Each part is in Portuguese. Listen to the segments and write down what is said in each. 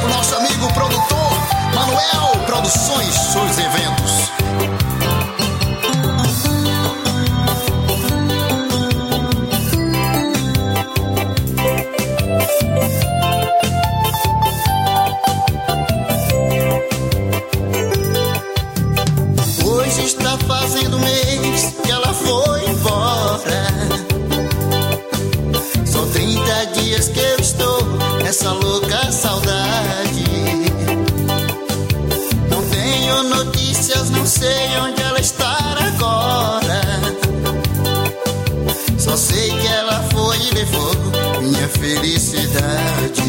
pro nosso amigo produtor Manuel Produções, seus eventos. Hoje está fazendo mês que ela foi embora. São 30 dias que eu estou nessa louca saudade. Não tenho notícias, não sei onde ela está agora. Só sei que ela foi e levou minha felicidade.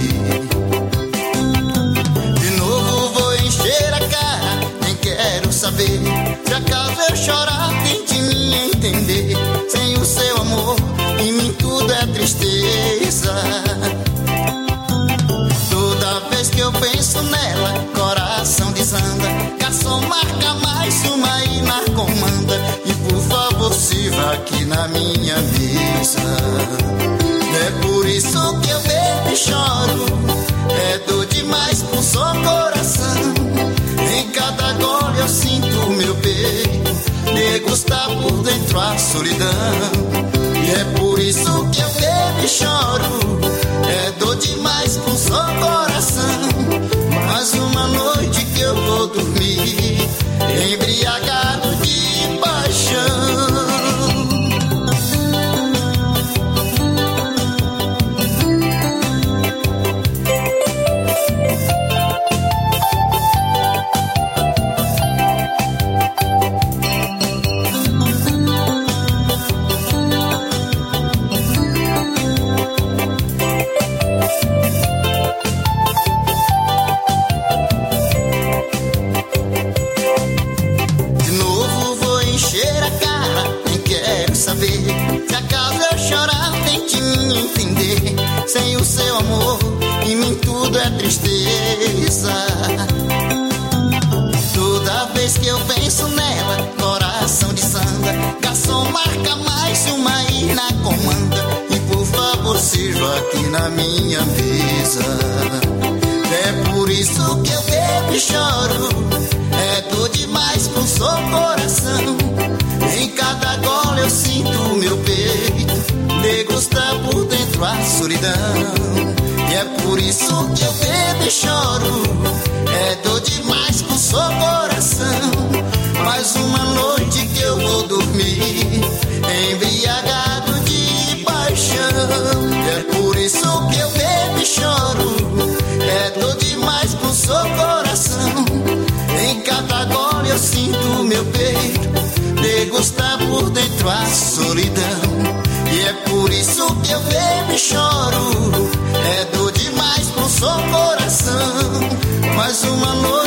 De novo vou encher a cara, nem quero saber. Se acaso eu chorar, tente me entender. Sem o seu amor, em mim tudo é tristeza. Toda vez que eu penso nela, coração desanda. Garçom, marca mais uma e na comanda. E por favor, sirva aqui na minha mesa. É por isso que eu bebo e choro. É dor demais pro só coração. Em cada gole eu sinto o meu peito degustar por dentro a solidão. E é por isso que eu bebo e choro. É dor demais pro só coração. Mais uma noite que eu vou dormir embriagado de paixão. Se acaso eu chorar, tente me entender. Sem o seu amor, em mim tudo é tristeza. Toda vez que eu penso nela, coração desanda. Garçom, marca mais uma e na comanda. E por favor, sirva aqui na minha mesa. É por isso que eu bebo e choro. É dor demais pro só coração. Em cada gole eu sinto o meu peito degustar por dentro a solidão. E é por isso que eu bebo e choro. É dor demais pro só coração. Mais uma noite que eu vou dormir embriagado de paixão. E é por isso que eu bebo e choro. É dor demais pro só coração. Em cada gole eu sinto o meu peito degustar por dentro a solidão. E é por isso que eu bebo e choro. É dor demais pro só coração. Mais uma noite